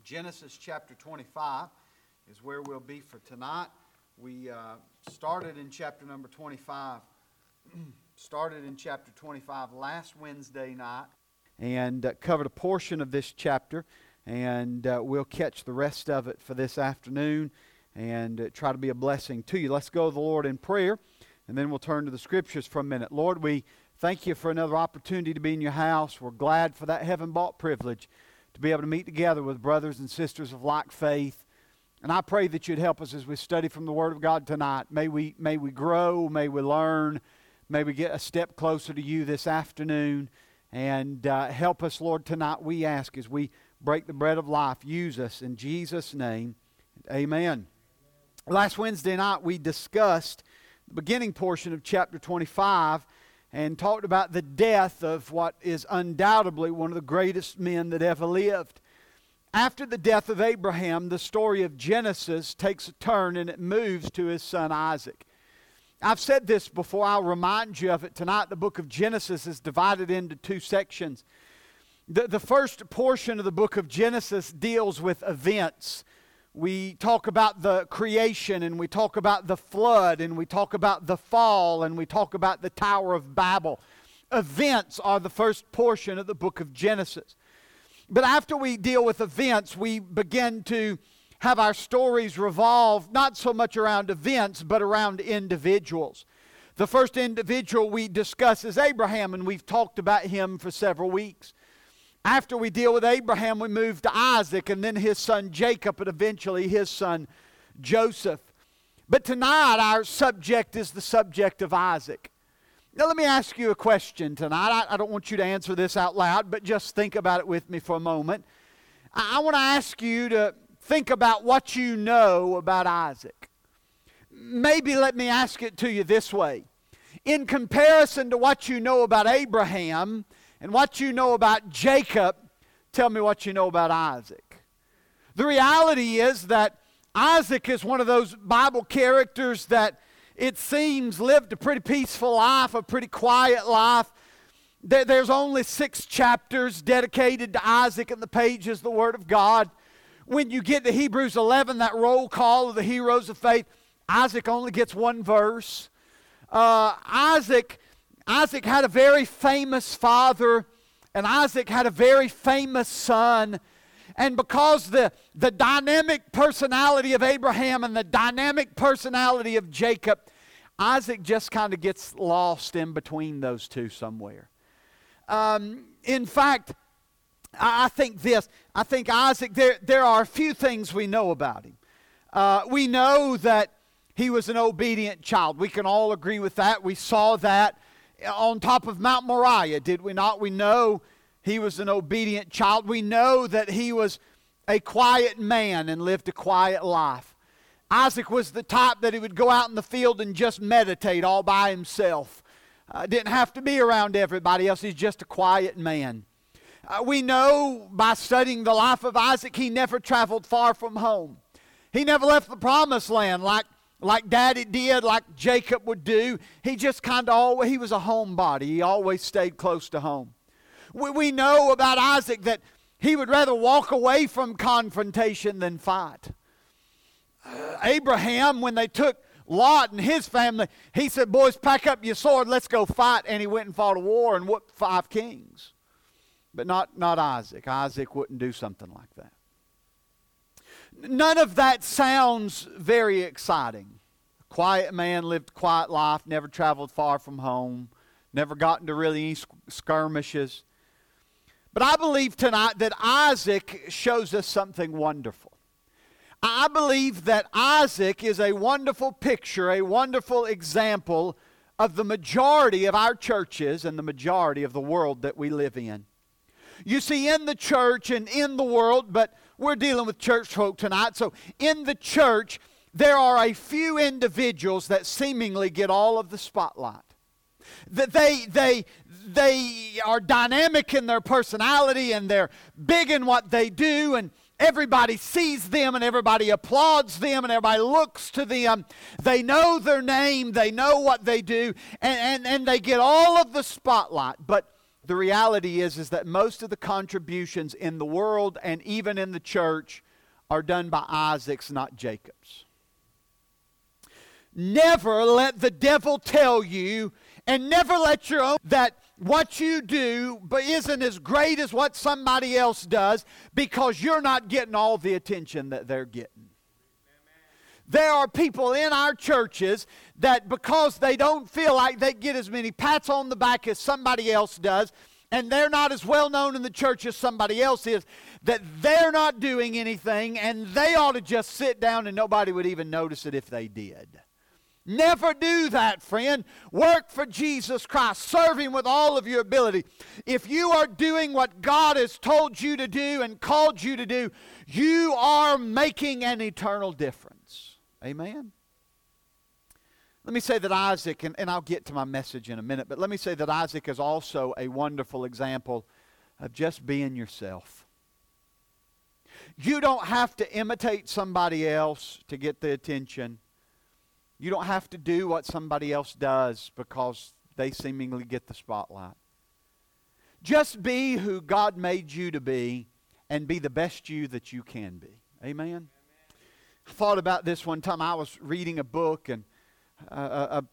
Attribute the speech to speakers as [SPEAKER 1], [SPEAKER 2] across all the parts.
[SPEAKER 1] Genesis chapter 25 is where we'll be for tonight. We started in chapter number 25. Started in chapter 25 last Wednesday night and covered a portion of this chapter, and we'll catch the rest of it for this afternoon and try to be a blessing to you. Let's go to the Lord in prayer, and then we'll turn to the Scriptures for a minute. Lord, we thank you for another opportunity to be in your house. We're glad for that heaven-bought privilege to be able to meet together with brothers and sisters of like faith. And I pray that you'd help us as we study from the Word of God tonight. May we grow, may we learn, may we get a step closer to you this afternoon. And help us, Lord, tonight, we ask, as we break the bread of life. Use us in Jesus' name. Amen. Last Wednesday night, we discussed the beginning portion of chapter 25 and talked about the death of what is undoubtedly one of the greatest men that ever lived. After the death of Abraham, the story of Genesis takes a turn and it moves to his son Isaac. I've said this before, I'll remind you of it tonight. The book of Genesis is divided into two sections. The first portion of the book of Genesis deals with events. We talk about the creation, and we talk about the flood, and we talk about the fall, and we talk about the Tower of Babel. Events are the first portion of the book of Genesis. But after we deal with events, we begin to have our stories revolve not so much around events, but around individuals. The first individual we discuss is Abraham, and we've talked about him for several weeks. After we deal with Abraham, we move to Isaac, and then his son Jacob, and eventually his son Joseph. But tonight, our subject is the subject of Isaac. Now, let me ask you a question tonight. I don't want you to answer this out loud, but just think about it with me for a moment. I want to ask you to think about what you know about Isaac. Maybe let me ask it to you this way. In comparison to what you know about Abraham and what you know about Jacob, tell me what you know about Isaac. The reality is that Isaac is one of those Bible characters that it seems lived a pretty peaceful life, a pretty quiet life. There's only 6 chapters dedicated to Isaac in the pages of the Word of God. When you get to Hebrews 11, that roll call of the heroes of faith, Isaac only gets 1 verse. Isaac had a very famous father, and Isaac had a very famous son. And because the dynamic personality of Abraham and the dynamic personality of Jacob, Isaac just kind of gets lost in between those two somewhere. In fact, I think Isaac, there are a few things we know about him. We know that he was an obedient child. We can all agree with that. We saw that on top of Mount Moriah, did we not? We know he was an obedient child. We know that he was a quiet man and lived a quiet life. Isaac was the type that he would go out in the field and just meditate all by himself. Didn't have to be around everybody else. He's just a quiet man. We know by studying the life of Isaac, he never traveled far from home. He never left the promised land like Daddy did, like Jacob would do. He just he was a homebody. He always stayed close to home. We know about Isaac that he would rather walk away from confrontation than fight. Abraham, when they took Lot and his family, he said, boys, pack up your sword, let's go fight. And he went and fought a war and whooped 5 kings. But not Isaac. Isaac wouldn't do something like that. None of that sounds very exciting. A quiet man, lived a quiet life, never traveled far from home, never got into really any skirmishes. But I believe tonight that Isaac shows us something wonderful. I believe that Isaac is a wonderful picture, a wonderful example of the majority of our churches and the majority of the world that we live in. You see, in the church and in the world, but we're dealing with church folk tonight, so in the church, there are a few individuals that seemingly get all of the spotlight. That they are dynamic in their personality, and they're big in what they do, and everybody sees them, and everybody applauds them, and everybody looks to them. They know their name, they know what they do, and they get all of the spotlight. But The reality is that most of the contributions in the world and even in the church are done by Isaac's, not Jacob's. Never let the devil tell you, and never let your own, that what you do but isn't as great as what somebody else does, because you're not getting all the attention that they're getting. There are people in our churches that, because they don't feel like they get as many pats on the back as somebody else does, and they're not as well known in the church as somebody else is, that they're not doing anything, and they ought to just sit down and nobody would even notice it if they did. Never do that, friend. Work for Jesus Christ. Serve Him with all of your ability. If you are doing what God has told you to do and called you to do, you are making an eternal difference. Amen? Let me say that Isaac, and I'll get to my message in a minute, but let me say that Isaac is also a wonderful example of just being yourself. You don't have to imitate somebody else to get the attention. You don't have to do what somebody else does because they seemingly get the spotlight. Just be who God made you to be and be the best you that you can be. Amen? I thought about this one time. I was reading a book, and a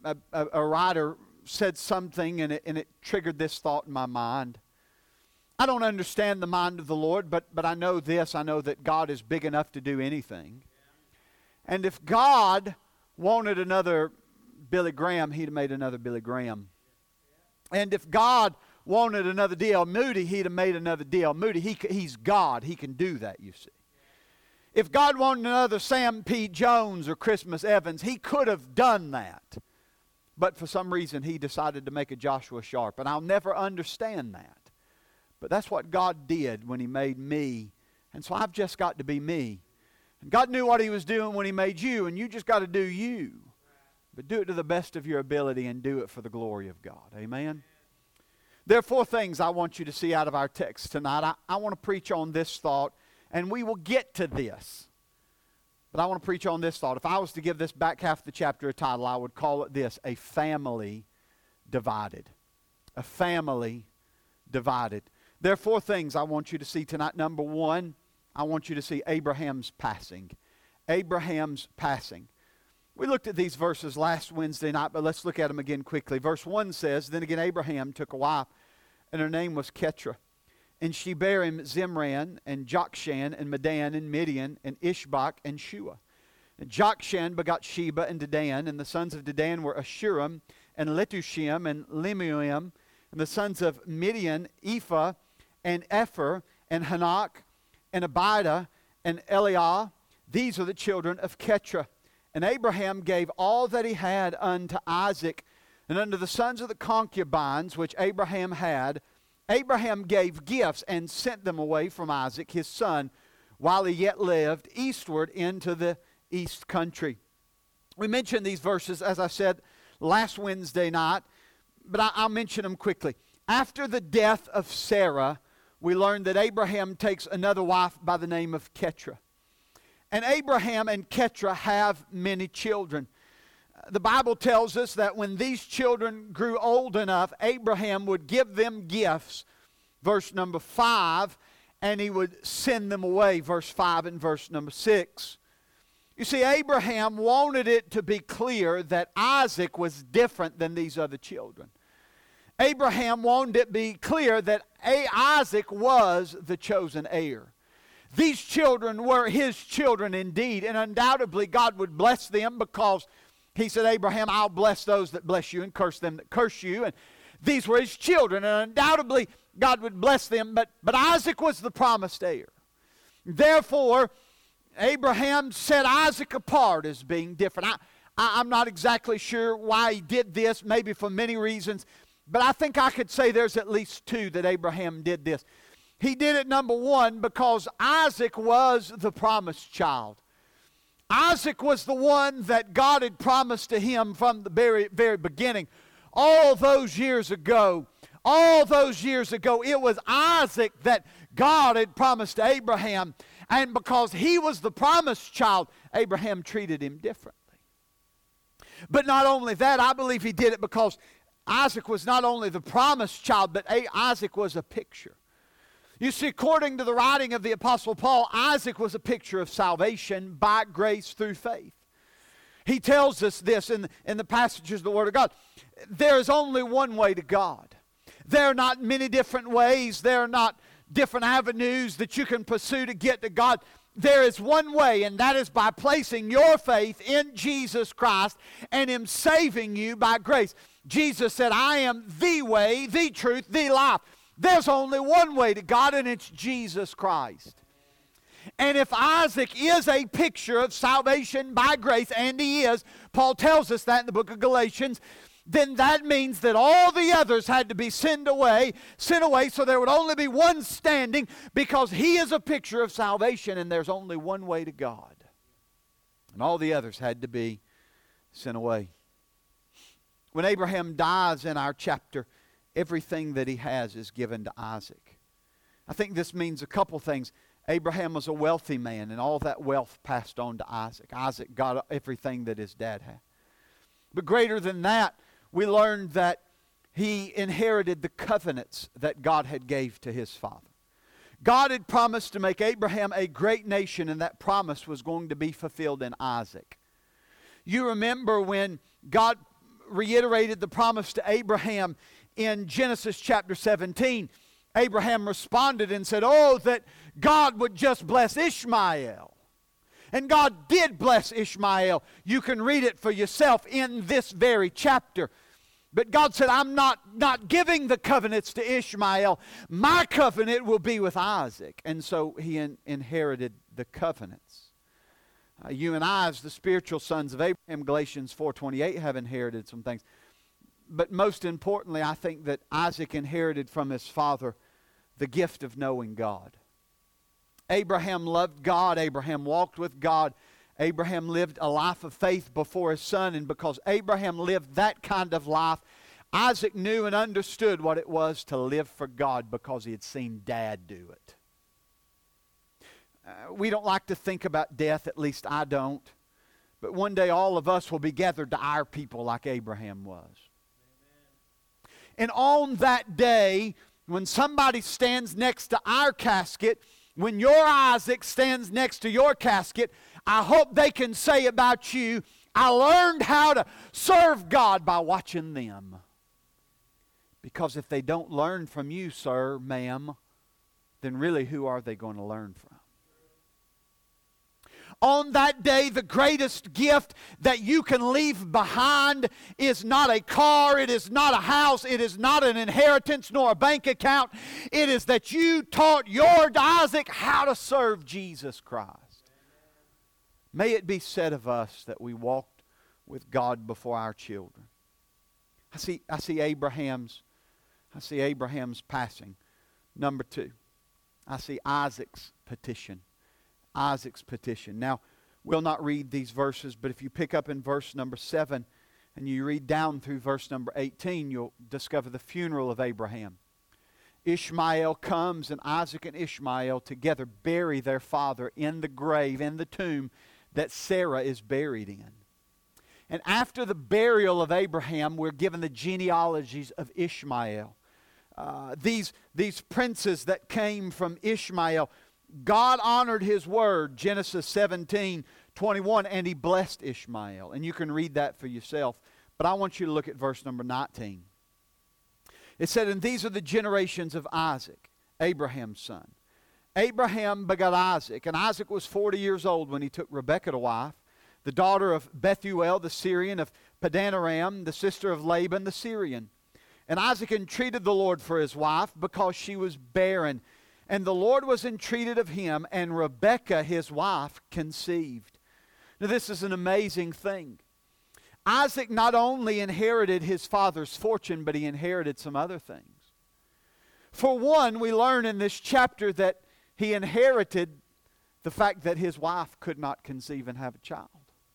[SPEAKER 1] writer said something, and it triggered this thought in my mind. I don't understand the mind of the Lord, but I know this. I know that God is big enough to do anything. And if God wanted another Billy Graham, He'd have made another Billy Graham. And if God wanted another D.L. Moody, He'd have made another D.L. Moody. He's God. He can do that, you see. If God wanted another Sam P. Jones or Christmas Evans, He could have done that. But for some reason, He decided to make a Joshua Sharp. And I'll never understand that. But that's what God did when He made me. And so I've just got to be me. And God knew what He was doing when He made you, and you just got to do you. But do it to the best of your ability and do it for the glory of God. Amen? There are 4 things I want you to see out of our text tonight. I want to preach on this thought, and we will get to this. But I want to preach on this thought. If I was to give this back half of the chapter a title, I would call it this: A Family Divided. A family divided. There are 4 things I want you to see tonight. Number 1, I want you to see Abraham's passing. Abraham's passing. We looked at these verses last Wednesday night, but let's look at them again quickly. Verse 1 says, Then again Abraham took a wife, and her name was Keturah. And she bare him Zimran, and Jokshan, and Medan, and Midian, and Ishbak, and Shua. And Jokshan begot Sheba and Dedan, and the sons of Dedan were Ashurim, and Letushim, and Lemuim. And the sons of Midian, Ephah, and Epher, and Hanak, and Abidah, and Eliah. These are the children of Keturah. And Abraham gave all that he had unto Isaac, and unto the sons of the concubines which Abraham had, Abraham gave gifts and sent them away from Isaac his son, while he yet lived, eastward into the east country. We mentioned these verses, as I said, last Wednesday night, but I'll mention them quickly. After the death of Sarah, we learned that Abraham takes another wife by the name of Keturah. And Abraham and Keturah have many children. The Bible tells us that when these children grew old enough, Abraham would give them gifts, verse number 5, and he would send them away, verse 5 and verse number 6. You see, Abraham wanted it to be clear that Isaac was different than these other children. Abraham wanted it to be clear that Isaac was the chosen heir. These children were his children indeed, and undoubtedly God would bless them, because He said, Abraham, I'll bless those that bless you and curse them that curse you. And these were his children, and undoubtedly God would bless them, but Isaac was the promised heir. Therefore, Abraham set Isaac apart as being different. I'm not exactly sure why he did this, maybe for many reasons, but I think I could say there's at least 2 that Abraham did this. He did it, number 1, because Isaac was the promised child. Isaac was the one that God had promised to him from the very, very beginning. All those years ago, it was Isaac that God had promised to Abraham. And because he was the promised child, Abraham treated him differently. But not only that, I believe he did it because Isaac was not only the promised child, but Isaac was a picture. You see, according to the writing of the Apostle Paul, Isaac was a picture of salvation by grace through faith. He tells us this in the passages of the Word of God. There is only one way to God. There are not many different ways. There are not different avenues that you can pursue to get to God. There is one way, and that is by placing your faith in Jesus Christ and Him saving you by grace. Jesus said, I am the way, the truth, the life. There's only one way to God, and it's Jesus Christ. And if Isaac is a picture of salvation by grace, and he is, Paul tells us that in the book of Galatians, then that means that all the others had to be sent away so there would only be one standing, because he is a picture of salvation, and there's only one way to God. And all the others had to be sent away. When Abraham dies in our chapter, everything that he has is given to Isaac. I think this means a couple things. Abraham was a wealthy man, and all that wealth passed on to Isaac. Isaac got everything that his dad had. But greater than that, we learned that he inherited the covenants that God had gave to his father. God had promised to make Abraham a great nation, and that promise was going to be fulfilled in Isaac. You remember when God reiterated the promise to Abraham in Genesis chapter 17, Abraham responded and said, oh, that God would just bless Ishmael. And God did bless Ishmael. You can read it for yourself in this very chapter. But God said, I'm not giving the covenants to Ishmael. My covenant will be with Isaac. And so he inherited the covenants. You and I, as the spiritual sons of Abraham, Galatians 4:28, have inherited some things. But most importantly, I think that Isaac inherited from his father the gift of knowing God. Abraham loved God. Abraham walked with God. Abraham lived a life of faith before his son. And because Abraham lived that kind of life, Isaac knew and understood what it was to live for God, because he had seen Dad do it. We don't like to think about death, at least I don't. But one day all of us will be gathered to our people like Abraham was. And on that day, when somebody stands next to our casket, when your Isaac stands next to your casket, I hope they can say about you, I learned how to serve God by watching them. Because if they don't learn from you, sir, ma'am, then really who are they going to learn from? On that day, the greatest gift that you can leave behind is not a car, it is not a house, it is not an inheritance nor a bank account. It is that you taught your Isaac how to serve Jesus Christ. May it be said of us that we walked with God before our children. I see Abraham's passing. Number 2, I see Isaac's petition. Isaac's petition. Now, we'll not read these verses, but if you pick up in verse number 7 and you read down through verse number 18, you'll discover the funeral of Abraham. Ishmael comes, and Isaac and Ishmael together bury their father in the grave, in the tomb that Sarah is buried in. And after the burial of Abraham, we're given the genealogies of Ishmael. These princes that came from Ishmael, God honored His word, Genesis 17:21, and He blessed Ishmael. And you can read that for yourself. But I want you to look at verse number 19. It said, and these are the generations of Isaac, Abraham's son. Abraham begot Isaac, and Isaac was 40 years old when he took Rebekah to wife, the daughter of Bethuel the Syrian, of Padan Aram, the sister of Laban the Syrian. And Isaac entreated the Lord for his wife, because she was barren. And the Lord was entreated of him, and Rebekah his wife conceived. Now this is an amazing thing. Isaac not only inherited his father's fortune, but he inherited some other things. For one, we learn in this chapter that he inherited the fact that his wife could not conceive and have a child.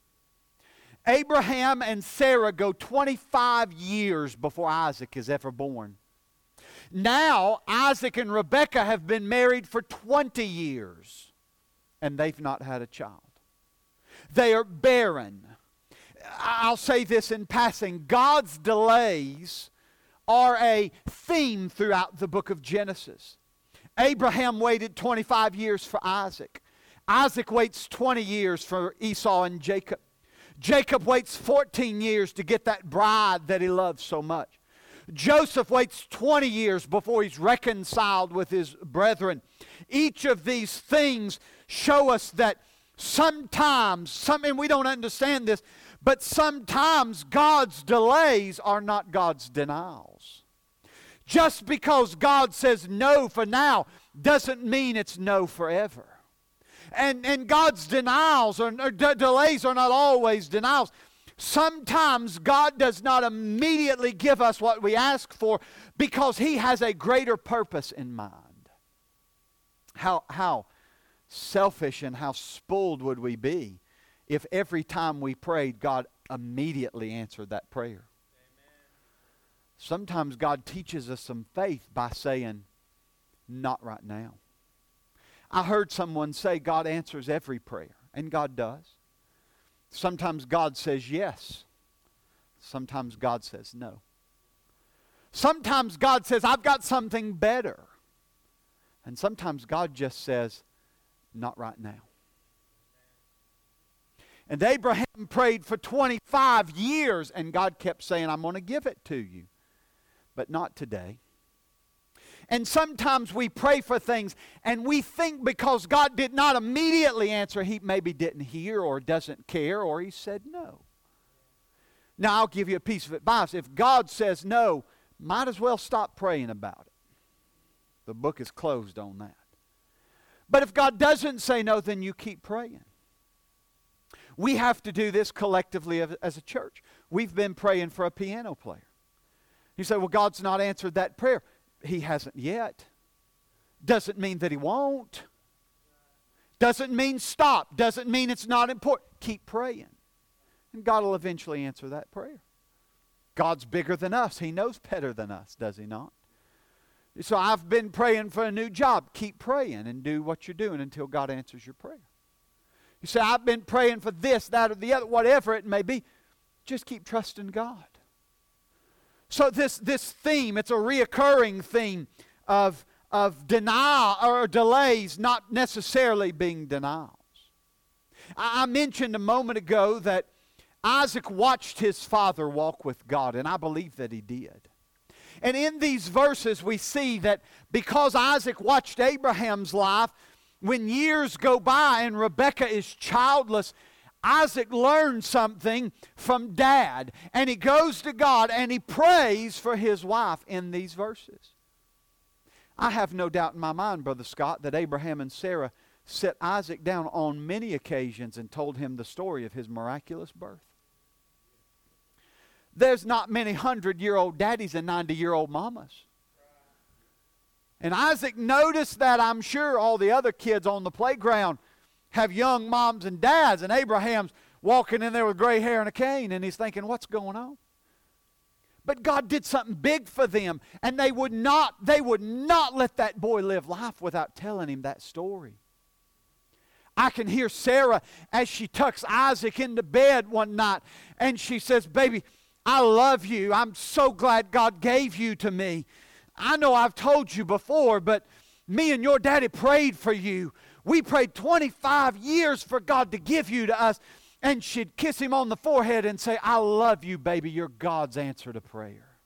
[SPEAKER 1] Abraham and Sarah go 25 years before Isaac is ever born. Now, Isaac and Rebekah have been married for 20 years, and they've not had a child. They are barren. I'll say this in passing. God's delays are a theme throughout the book of Genesis. Abraham waited 25 years for Isaac. Isaac waits 20 years for Esau and Jacob. Jacob waits 14 years to get that bride that he loves so much. Joseph waits 20 years before he's reconciled with his brethren. Each of these things show us that sometimes, and we don't understand this, but sometimes God's delays are not God's denials. Just because God says no for now doesn't mean it's no forever. And God's denials or delays are not always denials. Sometimes God does not immediately give us what we ask for because He has a greater purpose in mind. How selfish and how spoiled would we be if every time we prayed, God immediately answered that prayer? Sometimes God teaches us some faith by saying, not right now. I heard someone say God answers every prayer, and God does. Sometimes God says yes. Sometimes God says no. Sometimes God says, I've got something better. And sometimes God just says, not right now. And Abraham prayed for 25 years, and God kept saying, I'm going to give it to you, but not today. And sometimes we pray for things and we think because God did not immediately answer, He maybe didn't hear or doesn't care or He said no. Now I'll give you a piece of advice. If God says no, might as well stop praying about it. The book is closed on that. But if God doesn't say no, then you keep praying. We have to do this collectively as a church. We've been praying for a piano player. You say, well, God's not answered that prayer. He hasn't yet. Doesn't mean that He won't. Doesn't mean stop. Doesn't mean it's not important. Keep praying. And God will eventually answer that prayer. God's bigger than us. He knows better than us, does He not? So I've been praying for a new job. Keep praying and do what you're doing until God answers your prayer. You say, I've been praying for this, that, or the other, whatever it may be. Just keep trusting God. So this theme, it's a reoccurring theme of denial or delays not necessarily being denials. I mentioned a moment ago that Isaac watched his father walk with God, and I believe that he did. And in these verses we see that because Isaac watched Abraham's life, when years go by and Rebekah is childless, Isaac learned something from Dad, and he goes to God and he prays for his wife in these verses. I have no doubt in my mind, Brother Scott, that Abraham and Sarah set Isaac down on many occasions and told him the story of his miraculous birth. There's not many 100-year-old daddies and 90-year-old mamas. And Isaac noticed that, I'm sure, all the other kids on the playground have young moms and dads, and Abraham's walking in there with gray hair and a cane, and he's thinking, what's going on? But God did something big for them, and they would not let that boy live life without telling him that story. I can hear Sarah as she tucks Isaac into bed one night, and she says, baby, I love you. I'm so glad God gave you to me. I know I've told you before, but me and your daddy prayed for you. We prayed 25 years for God to give you to us. And she'd kiss him on the forehead and say, I love you, baby. You're God's answer to prayer.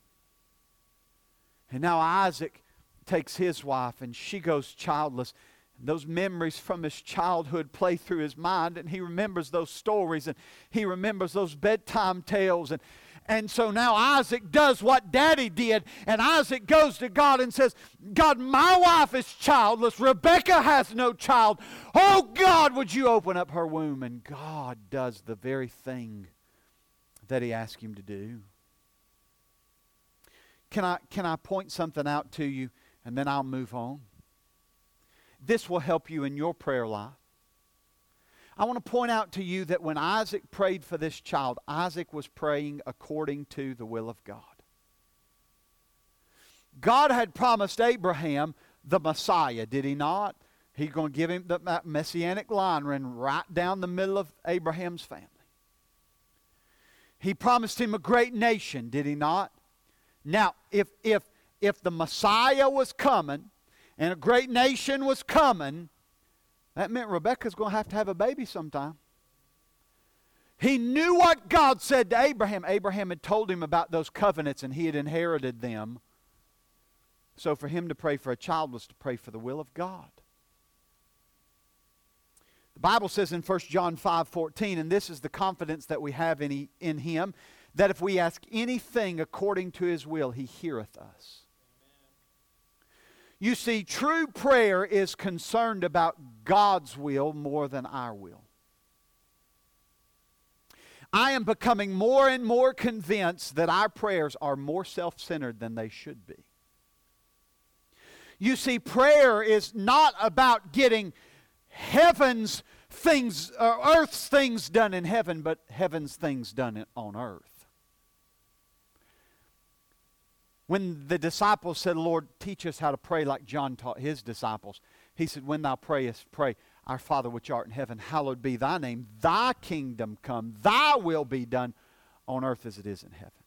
[SPEAKER 1] And now Isaac takes his wife and she goes childless. And those memories from his childhood play through his mind, and he remembers those stories, and he remembers those bedtime tales. And so now Isaac does what Daddy did, and Isaac goes to God and says, God, my wife is childless. Rebekah has no child. Oh, God, would you open up her womb? And God does the very thing that He asked Him to do. Can I point something out to you, and then I'll move on? This will help you in your prayer life. I want to point out to you that when Isaac prayed for this child, Isaac was praying according to the will of God. God had promised Abraham the Messiah, did He not? He's going to give him that messianic line run right down the middle of Abraham's family. He promised him a great nation, did He not? Now, if the Messiah was coming and a great nation was coming, that meant Rebekah's going to have a baby sometime. He knew what God said to Abraham. Abraham had told him about those covenants and he had inherited them. So for him to pray for a child was to pray for the will of God. The Bible says in 1 John 5:14, and this is the confidence that we have in Him, that if we ask anything according to His will, He heareth us. You see, true prayer is concerned about God's will more than our will. I am becoming more and more convinced that our prayers are more self-centered than they should be. You see, prayer is not about getting heaven's things, or earth's things done in heaven, but heaven's things done on earth. When the disciples said, Lord, teach us how to pray like John taught his disciples, He said, when thou prayest, pray, Our Father which art in heaven, hallowed be thy name. Thy kingdom come, thy will be done on earth as it is in heaven.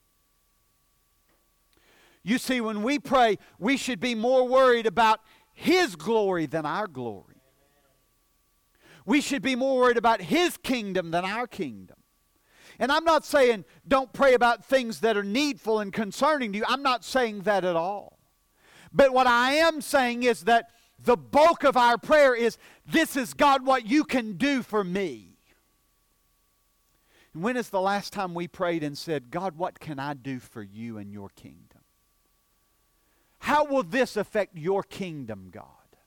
[SPEAKER 1] You see, when we pray, we should be more worried about His glory than our glory. We should be more worried about His kingdom than our kingdom. And I'm not saying don't pray about things that are needful and concerning to you. I'm not saying that at all. But what I am saying is that the bulk of our prayer is, this is God, what you can do for me. And when is the last time we prayed and said, God, what can I do for you and your kingdom? How will this affect your kingdom, God?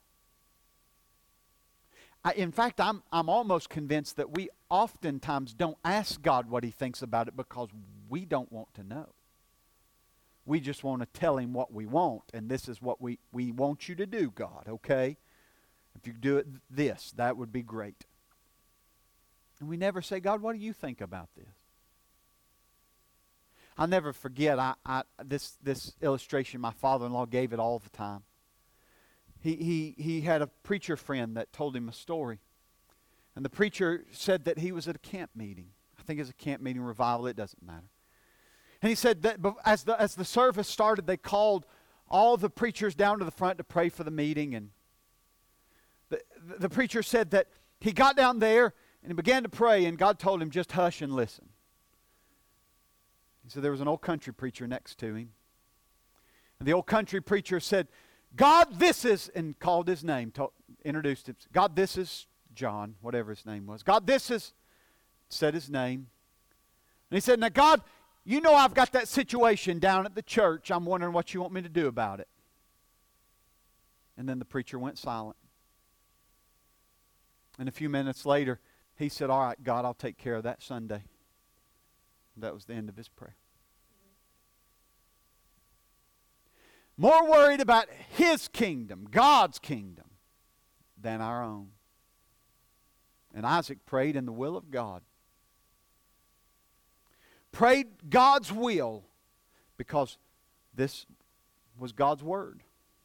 [SPEAKER 1] In fact, I'm almost convinced that we oftentimes don't ask God what He thinks about it because we don't want to know. We just want to tell Him what we want, and this is what we want you to do, God, okay? If you do it this, that would be great. And we never say, God, what do you think about this? I'll never forget this illustration my father-in-law gave it all the time. He had a preacher friend that told him a story. And the preacher said that he was at a camp meeting. I think it was a camp meeting revival, it doesn't matter. And he said that as the service started, they called all the preachers down to the front to pray for the meeting. And the preacher said that he got down there and he began to pray, and God told him, just hush and listen. He said there was an old country preacher next to him. And the old country preacher said, God, this is, and called his name, introduced him. God, this is John, whatever his name was. God, this is, said his name. And he said, now God, you know I've got that situation down at the church. I'm wondering what you want me to do about it. And then the preacher went silent. And a few minutes later, he said, all right, God, I'll take care of that Sunday. That was the end of his prayer. More worried about His kingdom, God's kingdom, than our own. And Isaac prayed in the will of God. Prayed God's will because this was God's word.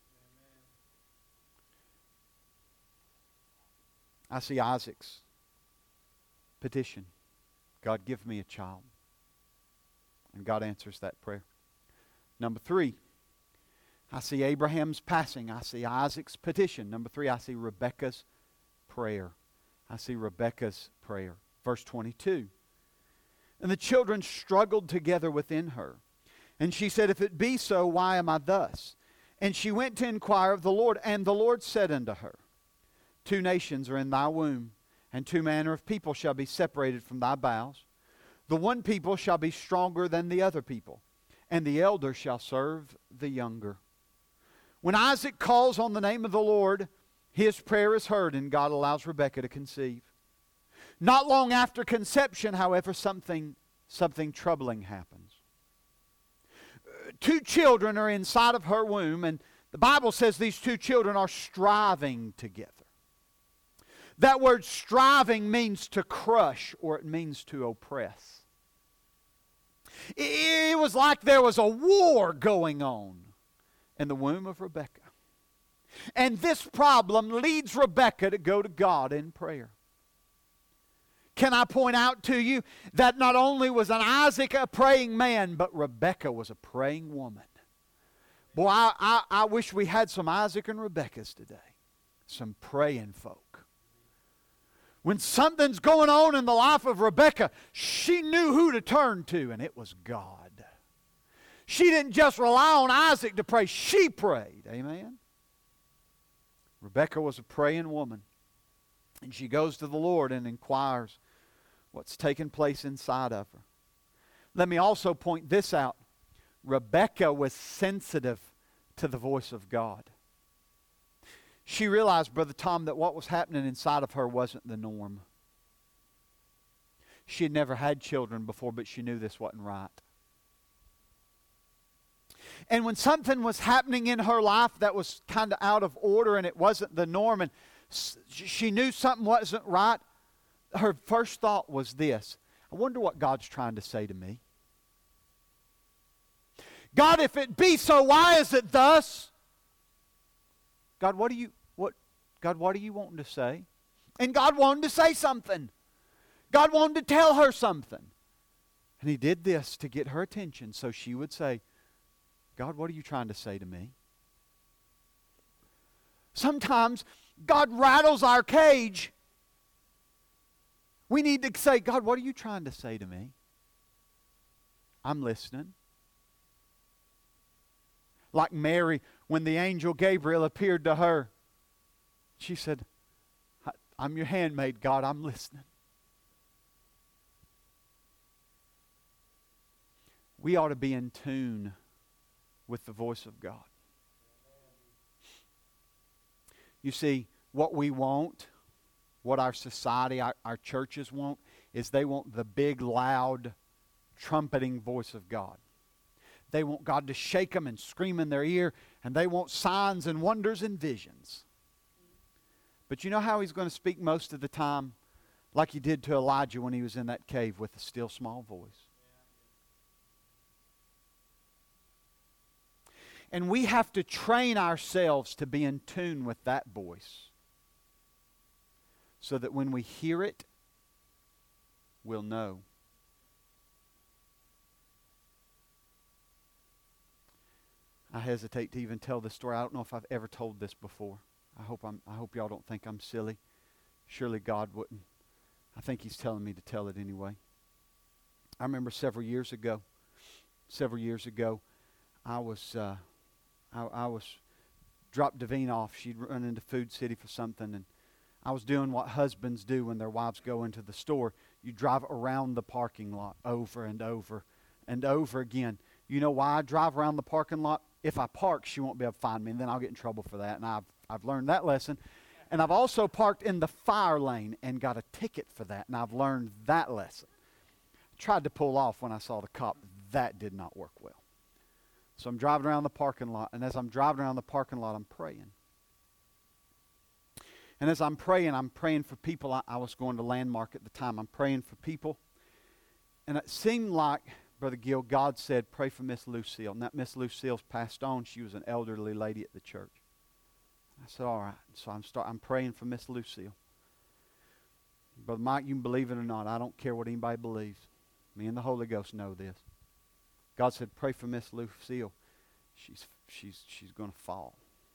[SPEAKER 1] I see Isaac's petition. God, give me a child. And God answers that prayer. Number 3, I see Abraham's passing. I see Isaac's petition. Number 3, I see Rebekah's prayer. I see Rebekah's prayer. Verse 22. And the children struggled together within her. And she said, if it be so, why am I thus? And she went to inquire of the Lord. And the Lord said unto her, 2 nations are in thy womb, and 2 manner of people shall be separated from thy bowels. The one people shall be stronger than the other people, and the elder shall serve the younger. When Isaac calls on the name of the Lord, his prayer is heard, and God allows Rebekah to conceive. Not long after conception, however, something troubling happens. 2 children are inside of her womb, and the Bible says these 2 children are striving together. That word striving means to crush, or it means to oppress. It was like there was a war going on in the womb of Rebekah. And this problem leads Rebekah to go to God in prayer.
[SPEAKER 2] can I point out to you that not only was an Isaac a praying man, but Rebekah was a praying woman. Boy, I wish we had some Isaac and Rebeccas today. Some praying folk. When something's going on in the life of Rebekah, she knew who to turn to, and it was God. She didn't just rely on Isaac to pray. She prayed. Amen? Rebekah was a praying woman. And she goes to the Lord and inquires what's taking place inside of her. Let me also point this out. Rebekah was sensitive to the voice of God. She realized, Brother Tom, that what was happening inside of her wasn't the norm. She had never had children before, but she knew this wasn't right. And when something was happening in her life that was kind of out of order and it wasn't the norm, and she knew something wasn't right, her first thought was this: I wonder what God's trying to say to me. God, if it be so, why is it thus? God, what do you wanting to say? And God wanted to say something. God wanted to tell her something. And He did this to get her attention so she would say, God, what are you trying to say to me? Sometimes God rattles our cage. We need to say, God, what are you trying to say to me? I'm listening. Like Mary, when the angel Gabriel appeared to her, she said, I'm your handmaid, God, I'm listening. We ought to be in tune with the voice of God. You see, what we want, what our society, our churches want, is they want the big, loud, trumpeting voice of God. They want God to shake them and scream in their ear, and they want signs and wonders and visions. But you know how He's going to speak most of the time? Like He did to Elijah when he was in that cave with a still small voice. And we have to train ourselves to be in tune with that voice, so that when we hear it, we'll know. I hesitate to even tell this story. I don't know if I've ever told this before. I hope y'all don't think I'm silly. Surely God wouldn't. I think He's telling me to tell it anyway. I remember several years ago, I was dropped Davine off. She'd run into Food City for something, and I was doing what husbands do when their wives go into the store. You drive around the parking lot over and over and over again. You know why I drive around the parking lot? If I park, she won't be able to find me, and then I'll get in trouble for that. And I've learned that lesson. And I've also parked in the fire lane and got a ticket for that, and I've learned that lesson. I tried to pull off when I saw the cop. That did not work well. So I'm driving around the parking lot, and as I'm driving around the parking lot, I'm praying. And as I'm praying for people. I was going to Landmark at the time. I'm praying for people. And it seemed like, Brother Gill, God said, pray for Miss Lucille. And that Miss Lucille's passed on. She was an elderly lady at the church. I said, all right. So I'm praying for Miss Lucille. Brother Mike, you can believe it or not. I don't care what anybody believes. Me and the Holy Ghost know this. God said, pray for Miss Lucille. She's going to fall.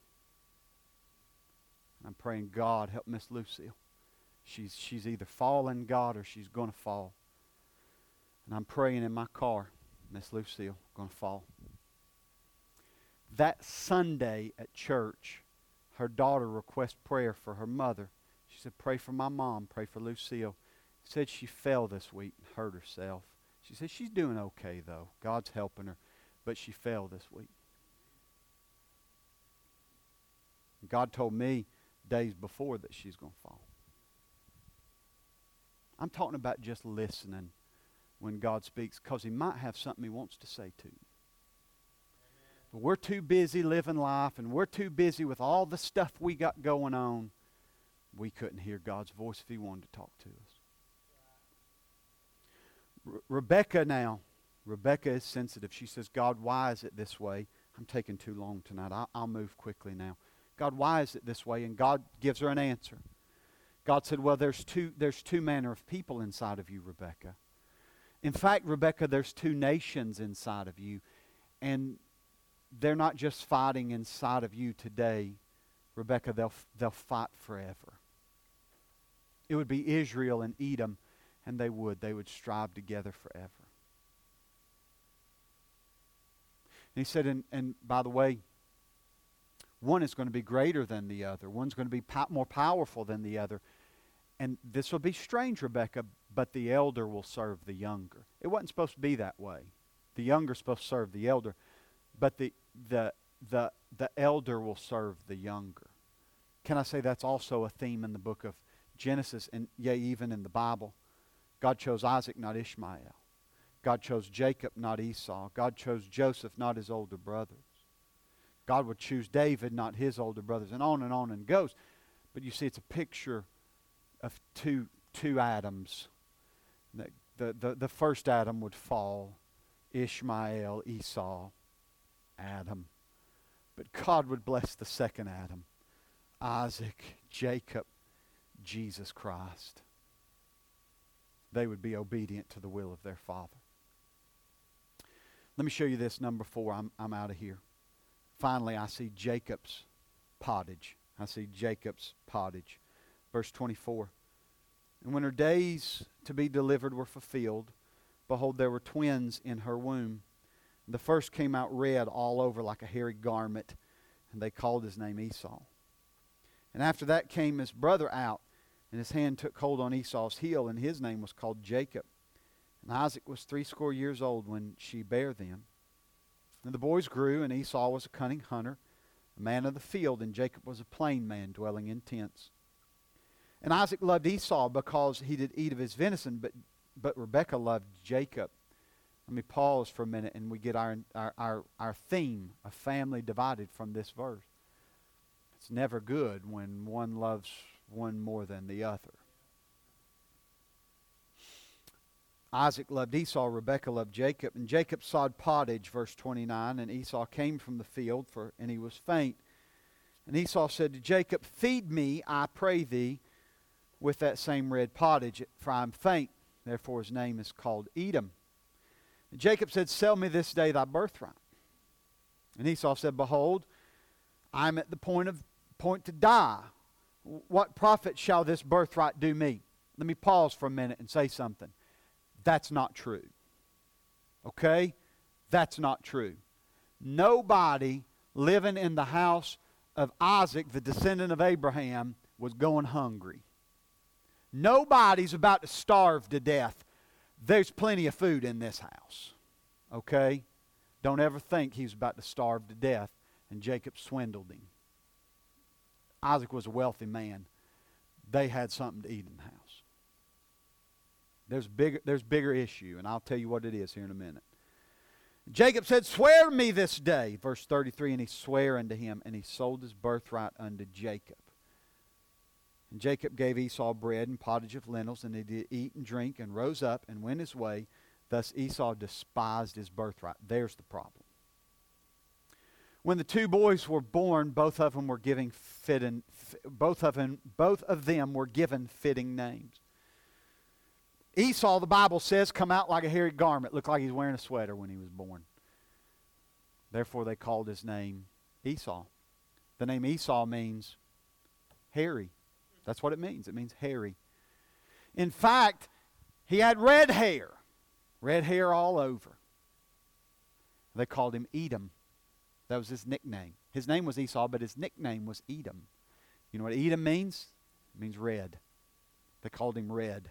[SPEAKER 2] And I'm praying, God, help Miss Lucille. She's either fallen, God, or she's going to fall. And I'm praying in my car, Miss Lucille, going to fall. That Sunday at church, her daughter requested prayer for her mother. She said, pray for my mom, pray for Lucille. Said she fell this week and hurt herself. She said she's doing okay, though. God's helping her. But she fell this week. God told me days before that she's going to fall. I'm talking about just listening when God speaks, because He might have something He wants to say to you. But we're too busy living life, and we're too busy with all the stuff we got going on. We couldn't hear God's voice if He wanted to talk to us. Rebekah is sensitive. She says, God, why is it this way? I'm taking too long tonight. I'll move quickly now. God, why is it this way? And God gives her an answer. God said, well, there's two manner of people inside of you, Rebekah. In fact, Rebekah, there's two nations inside of you. And they're not just fighting inside of you today, Rebekah, they'll fight forever. It would be Israel and Edom, and they would strive together forever. And he said, and by the way, one is going to be greater than the other. One's going to be more powerful than the other. And this will be strange, Rebekah, but the elder will serve the younger. It wasn't supposed to be that way. The younger is supposed to serve the elder, but the elder will serve the younger. Can I say that's also a theme in the book of Genesis, and yea, even in the Bible? God chose Isaac, not Ishmael. God chose Jacob, not Esau. God chose Joseph, not his older brothers. God would choose David, not his older brothers, and on and goes. But you see, it's a picture of two Adams. The first Adam would fall, Ishmael, Esau, Adam. But God would bless the second Adam, Isaac, Jacob, Jesus Christ. They would be obedient to the will of their father. Let me show you this, number 4. I'm out of here. Finally, I see Jacob's pottage. I see Jacob's pottage. Verse 24. And when her days to be delivered were fulfilled, behold, there were twins in her womb. The first came out red all over like a hairy garment, and they called his name Esau. And after that came his brother out, and his hand took hold on Esau's heel, and his name was called Jacob. And Isaac was 80 years old when she bare them. And the boys grew, and Esau was a cunning hunter, a man of the field, and Jacob was a plain man, dwelling in tents. And Isaac loved Esau because he did eat of his venison, but Rebekah loved Jacob. Let me pause for a minute, and we get our theme, a family divided, from this verse. It's never good when one loves one more than the other. Isaac loved Esau, Rebekah loved Jacob, and Jacob sawed pottage, verse 29, and Esau came from the field, and he was faint. And Esau said to Jacob, feed me, I pray thee, with that same red pottage, for I am faint. Therefore his name is called Edom. And Jacob said, sell me this day thy birthright. And Esau said, behold, I am at the point to die. What profit shall this birthright do me? Let me pause for a minute and say something. That's not true. Okay? That's not true. Nobody living in the house of Isaac, the descendant of Abraham, was going hungry. Nobody's about to starve to death. There's plenty of food in this house. Okay? Don't ever think he's about to starve to death and Jacob swindled him. Isaac was a wealthy man. They had something to eat in the house. There's bigger issue, and I'll tell you what it is here in a minute. Jacob said, swear to me this day, verse 33, and he sware unto him, and he sold his birthright unto Jacob. And Jacob gave Esau bread and pottage of lentils, and he did eat and drink, and rose up and went his way. Thus Esau despised his birthright. There's the problem. When the two boys were born, both of them were given fitting names. Esau, the Bible says, come out like a hairy garment. Looked like he's wearing a sweater when he was born. Therefore they called his name Esau. The name Esau means hairy. That's what it means. It means hairy. In fact, he had red hair. Red hair all over. They called him Edom. That was his nickname. His name was Esau, but his nickname was Edom. You know what Edom means? It means red. They called him Red.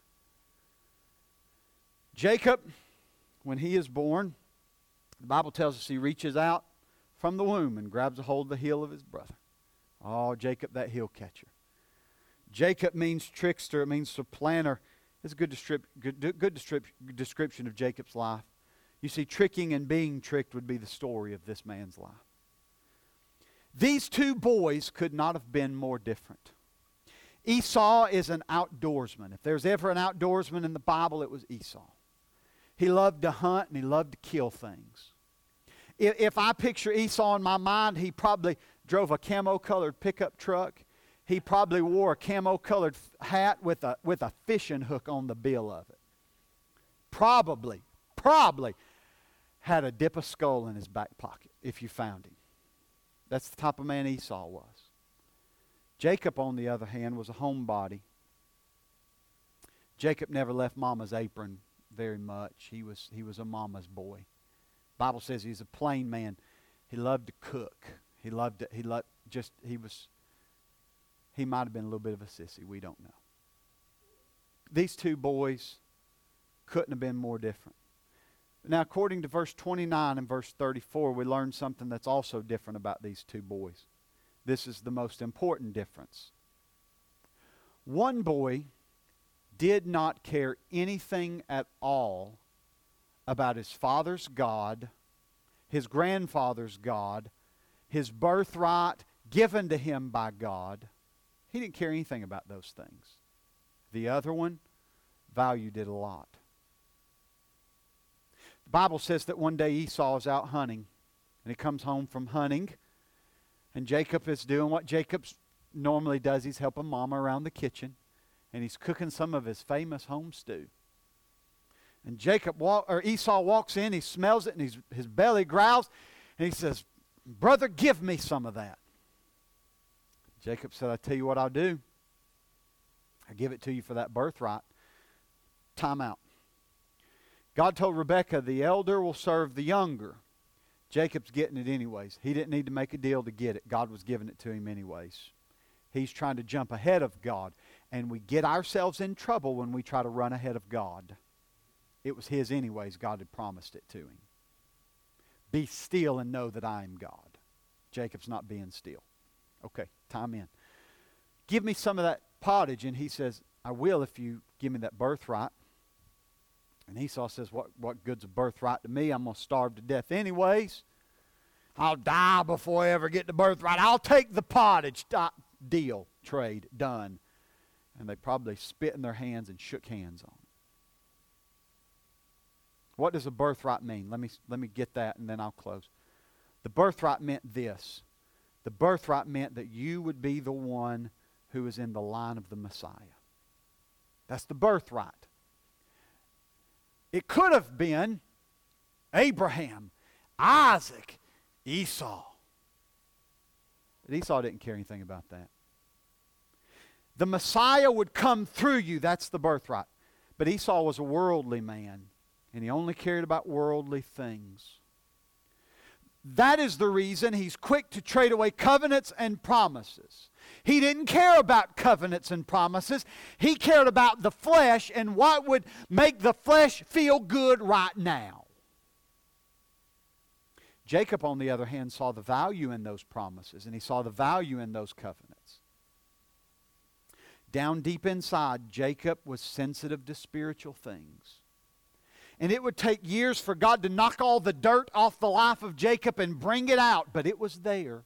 [SPEAKER 2] Jacob, when he is born, the Bible tells us he reaches out from the womb and grabs a hold of the heel of his brother. Oh, Jacob, that heel catcher. Jacob means trickster. It means supplanter. It's a good description of Jacob's life. You see, tricking and being tricked would be the story of this man's life. These two boys could not have been more different. Esau is an outdoorsman. If there's ever an outdoorsman in the Bible, it was Esau. He loved to hunt and he loved to kill things. If I picture Esau in my mind, he probably drove a camo-colored pickup truck. He probably wore a camo-colored hat with a fishing hook on the bill of it. Probably had a dip of skull in his back pocket if you found him. That's the type of man Esau was. Jacob, on the other hand, was a homebody. Jacob never left mama's apron very much. He was a mama's boy. The Bible says he's a plain man. He loved to cook. He might have been a little bit of a sissy. We don't know. These two boys couldn't have been more different. Now, according to verse 29 and verse 34, we learn something that's also different about these two boys. This is the most important difference. One boy did not care anything at all about his father's God, his grandfather's God, his birthright given to him by God. He didn't care anything about those things. The other one valued it a lot. The Bible says that one day Esau is out hunting, and he comes home from hunting, and Jacob is doing what Jacob normally does. He's helping Mama around the kitchen, and he's cooking some of his famous home stew. And Esau walks in, he smells it, and his belly growls, and he says, "Brother, give me some of that." Jacob said, "I tell you what I'll do. I give it to you for that birthright. Time out. God told Rebekah, the elder will serve the younger. Jacob's getting it anyways. He didn't need to make a deal to get it. God was giving it to him anyways. He's trying to jump ahead of God. And we get ourselves in trouble when we try to run ahead of God. It was his anyways. God had promised it to him. Be still and know that I am God. Jacob's not being still. Okay, time in. Give me some of that pottage. And he says, I will if you give me that birthright. And Esau says, what good's a birthright to me? I'm going to starve to death anyways. I'll die before I ever get the birthright. I'll take the pottage. Deal, trade, done. And they probably spit in their hands and shook hands on it. What does a birthright mean? Let me get that and then I'll close. The birthright meant this. The birthright meant that you would be the one who is in the line of the Messiah. That's the birthright. It could have been Abraham, Isaac, Esau. But Esau didn't care anything about that. The Messiah would come through you. That's the birthright. But Esau was a worldly man, and he only cared about worldly things. That is the reason he's quick to trade away covenants and promises. He didn't care about covenants and promises. He cared about the flesh and what would make the flesh feel good right now. Jacob, on the other hand, saw the value in those promises, and he saw the value in those covenants. Down deep inside, Jacob was sensitive to spiritual things. And it would take years for God to knock all the dirt off the life of Jacob and bring it out, but it was there.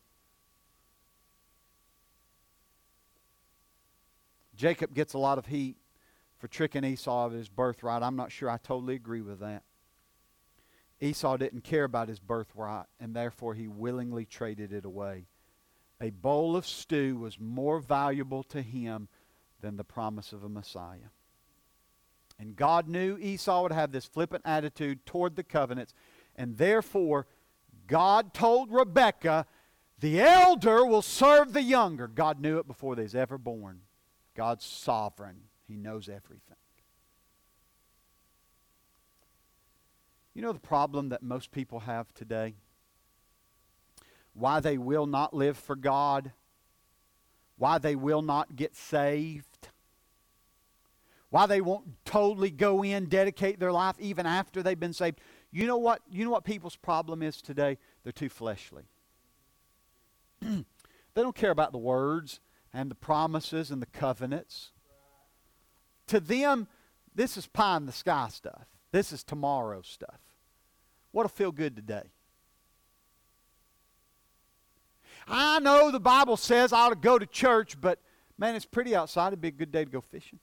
[SPEAKER 2] Jacob gets a lot of heat for tricking Esau of his birthright. I'm not sure I totally agree with that. Esau didn't care about his birthright, and therefore he willingly traded it away. A bowl of stew was more valuable to him than the promise of a Messiah. And God knew Esau would have this flippant attitude toward the covenants, and therefore God told Rebekah, the elder will serve the younger. God knew it before they was ever born. God's sovereign. He knows everything. You know the problem that most people have today? Why they will not live for God? Why they will not get saved? Why they won't totally go in, dedicate their life even after they've been saved? You know what people's problem is today? They're too fleshly. They don't care about the words and the promises and the covenants. To them, this is pie in the sky stuff. This is tomorrow stuff. What'll feel good today? I know the Bible says I ought to go to church, but man, it's pretty outside. It'd be a good day to go fishing.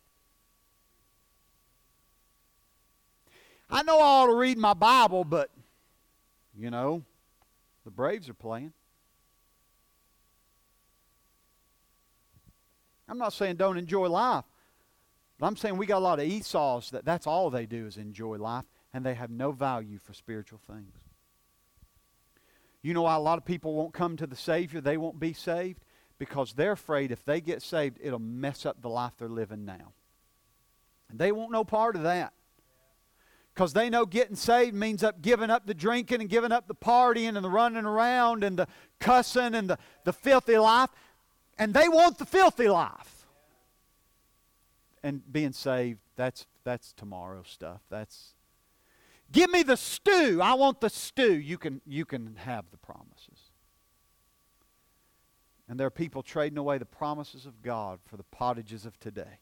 [SPEAKER 2] I know I ought to read my Bible, but, the Braves are playing. I'm not saying don't enjoy life. But I'm saying we got a lot of Esau's that's all they do is enjoy life, and they have no value for spiritual things. You know why a lot of people won't come to the Savior? They won't be saved? Because they're afraid if they get saved, it'll mess up the life they're living now. And they won't know part of that. Because they know getting saved means giving up the drinking and giving up the partying and the running around and the cussing and the filthy life. And they want the filthy life. And being saved, that's tomorrow's stuff. Give me the stew. I want the stew. You can have the promises. And there are people trading away the promises of God for the pottages of today.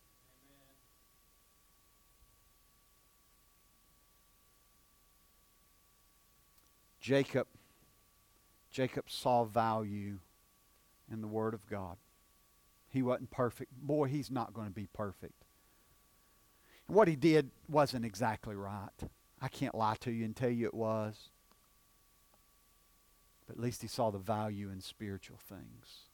[SPEAKER 2] Jacob saw value in the Word of God. He wasn't perfect. Boy, he's not going to be perfect. And what he did wasn't exactly right. I can't lie to you and tell you it was. But at least he saw the value in spiritual things.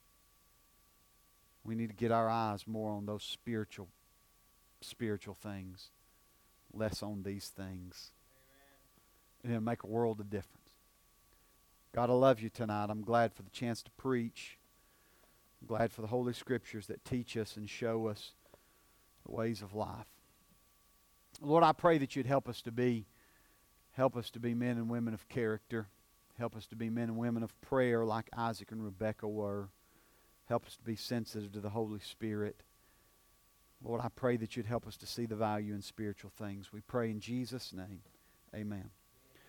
[SPEAKER 2] We need to get our eyes more on those spiritual things, less on these things. And it'll make a world of difference. God, I love you tonight. I'm glad for the chance to preach. I'm glad for the Holy Scriptures that teach us and show us the ways of life. Lord, I pray that you'd help us to be men and women of character. Help us to be men and women of prayer like Isaac and Rebekah were. Help us to be sensitive to the Holy Spirit. Lord, I pray that you'd help us to see the value in spiritual things. We pray in Jesus' name. Amen.